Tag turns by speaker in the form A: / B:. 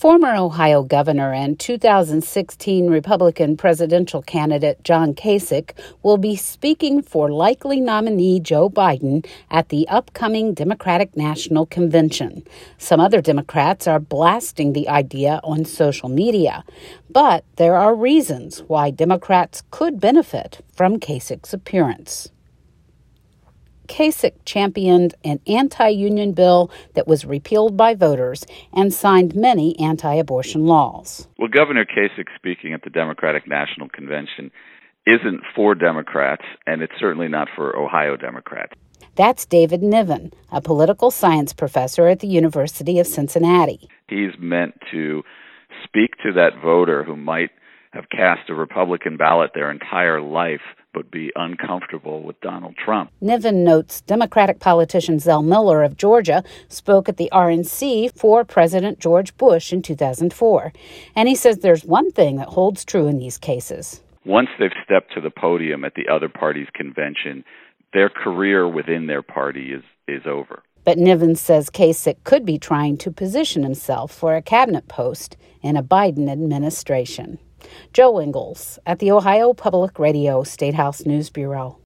A: Former Ohio governor and 2016 Republican presidential candidate John Kasich will be speaking for likely nominee Joe Biden at the upcoming Democratic National Convention. Some other Democrats are blasting the idea on social media, but there are reasons why Democrats could benefit from Kasich's appearance. Kasich championed an anti-union bill that was repealed by voters and signed many anti-abortion laws.
B: Well, Governor Kasich speaking at the Democratic National Convention isn't for Democrats, and it's certainly not for Ohio Democrats.
A: That's David Niven, a political science professor at the University of Cincinnati.
B: He's meant to speak to that voter who might have cast a Republican ballot their entire life but be uncomfortable with Donald Trump.
A: Niven notes Democratic politician Zell Miller of Georgia spoke at the RNC for President George Bush in 2004. And he says there's one thing that holds true in these cases.
B: Once they've stepped to the podium at the other party's convention, their career within their party is over.
A: But Niven says Kasich could be trying to position himself for a cabinet post in a Biden administration. Joe Ingles at the Ohio Public Radio State House News Bureau.